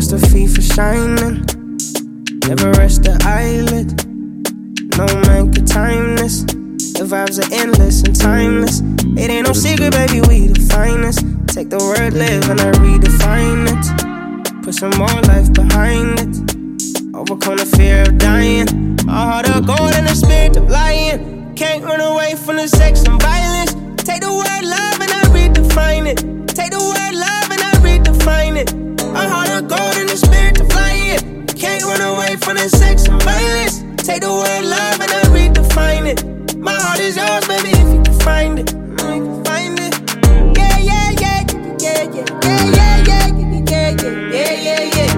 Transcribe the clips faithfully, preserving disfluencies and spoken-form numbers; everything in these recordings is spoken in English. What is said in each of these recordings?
what's the fee for shining? Never rest the eyelid. No man can time this. The vibes are endless and timeless. It ain't no secret, baby, we the finest. Take the word live and I redefine it. Put some more life behind it. Overcome the fear of dying. A heart of gold and a spirit of lion. Can't run away from the sex and violence. Take the word love and I redefine it. Take the word love and I redefine it. A heart of gold and a spirit of lion. Can't run away from the sex and violence. Take the word love and I redefine it. My heart is yours, baby, if you can find it. You can find it. Yeah, yeah, yeah, yeah, yeah, yeah, yeah, yeah, yeah, yeah, yeah, yeah, yeah.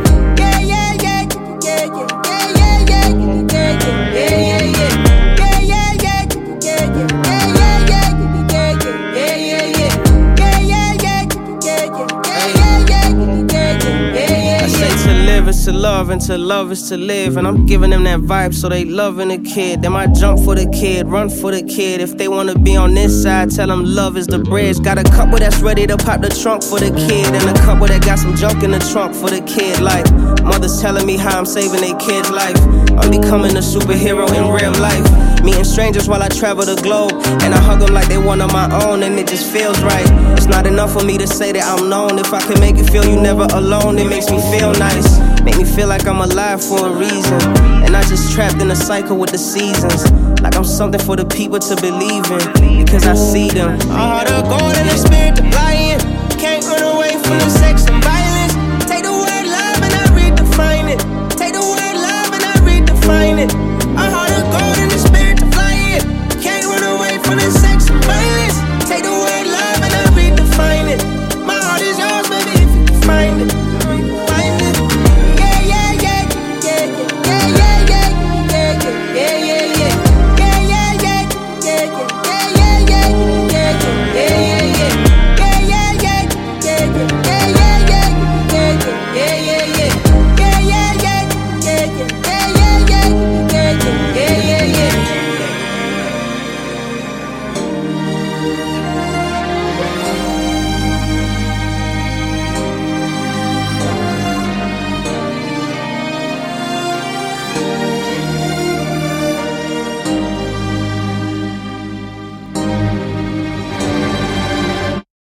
To love and to love is to live. And I'm giving them that vibe so they loving the kid. Then I jump for the kid, run for the kid. If they wanna be on this side, tell them love is the bridge. Got a couple that's ready to pop the trunk for the kid. And a couple that got some junk in the trunk for the kid. Like, mothers telling me how I'm saving their kid's life. I'm becoming a superhero in real life. Meeting strangers while I travel the globe. And I hug them like they one of my own. And it just feels right. It's not enough for me to say that I'm known. If I can make it feel you never alone, it makes me feel nice. Make me feel like I'm alive for a reason. And not just trapped in a cycle with the seasons. Like I'm something for the people to believe in. Because I see them. A heart of gold and a